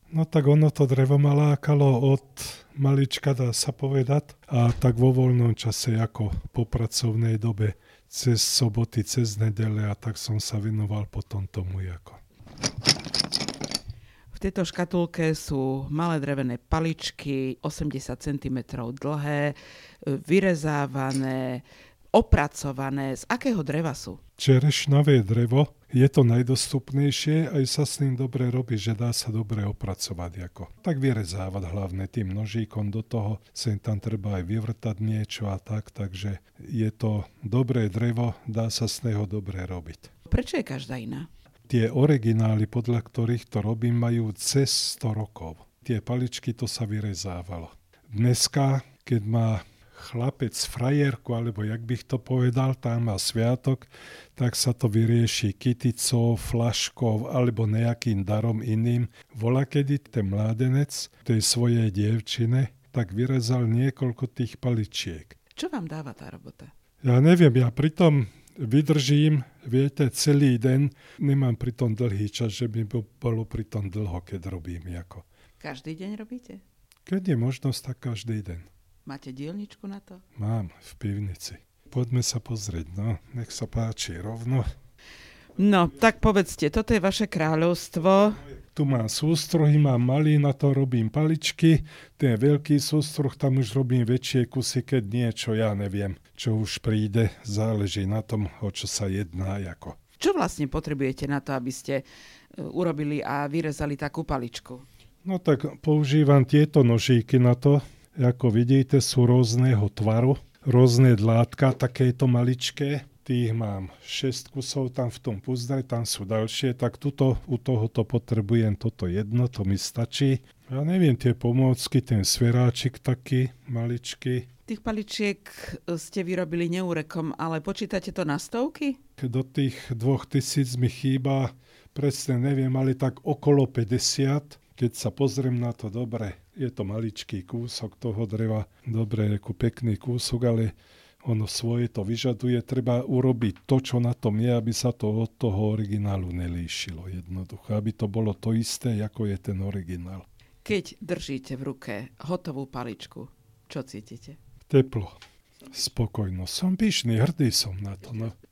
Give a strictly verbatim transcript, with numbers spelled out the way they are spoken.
No tak ono to drevo ma lákalo od malička, dá sa povedať. A tak vo voľnom čase, ako po pracovnej dobe, cez soboty, cez nedele, a tak som sa venoval potom tomu ako. V tejto škatulke sú malé drevené paličky, osemdesiat centimetrov dlhé, vyrezávané, opracované. Z akého dreva sú? Čerešňové drevo. Je to najdostupnejšie, aj sa s ním dobre robí, že dá sa dobre opracovať. Ako. Tak vyrezávať hlavne tým nožíkom do toho, sem tam treba aj vyvrtať niečo a tak, takže je to dobré drevo, dá sa z neho dobre robiť. Prečo je každá iná? Tie originály, podľa ktorých to robím, majú cez sto rokov. Tie paličky, to sa vyrezávalo. Dneska, keď má chlapec frajerku, alebo jak bych to povedal, tam má sviatok, tak sa to vyrieši kyticou, flaškou alebo nejakým darom iným. Vola, kedy ten mládenec tej svojej dievčine tak vyrezal niekoľko tých paličiek. Čo vám dáva tá robota? Ja neviem, ja pritom vydržím, viete, celý deň, nemám pritom dlhý čas, že by bolo pritom dlho, keď robím. Ako. Každý deň robíte? Keď je možnosť, tak každý deň. Máte dielničku na to? Mám, v pivnici. Poďme sa pozrieť, no, nech sa páči rovno. No, tak povedzte, toto je vaše kráľovstvo. Tu mám sústruhy, mám malý, na to robím paličky. Ten veľký sústruh, tam už robím väčšie kusy, keď niečo, ja neviem, čo už príde, záleží na tom, o čo sa jedná. Ako. Čo vlastne potrebujete na to, aby ste urobili a vyrezali takú paličku? No tak používam tieto nožíky na to. Ako vidíte, sú rôzneho tvaru, rôzne dlátka, takéto maličké. Tých mám šesť kusov tam v tom puzdre, tam sú ďalšie, tak tuto, u tohoto potrebujem toto jedno, to mi stačí. Ja neviem, tie pomôcky, ten sveráčik taký maličký. Tých paličiek ste vyrobili neúrekom, ale počítate to na stovky? Do tých dvoch tisíc mi chýba, presne neviem, ale tak okolo päťdesiat. Keď sa pozriem na to dobre, je to maličký kúsok toho dreva, dobre, ako pekný kúsok, ale ono svoje to vyžaduje. Treba urobiť to, čo na tom je, aby sa to od toho originálu nelíšilo jednoducho, aby to bolo to isté, ako je ten originál. Keď držíte v ruke hotovú paličku, čo cítite? Teplo, spokojnosť. Som pyšný, hrdý som na to. No.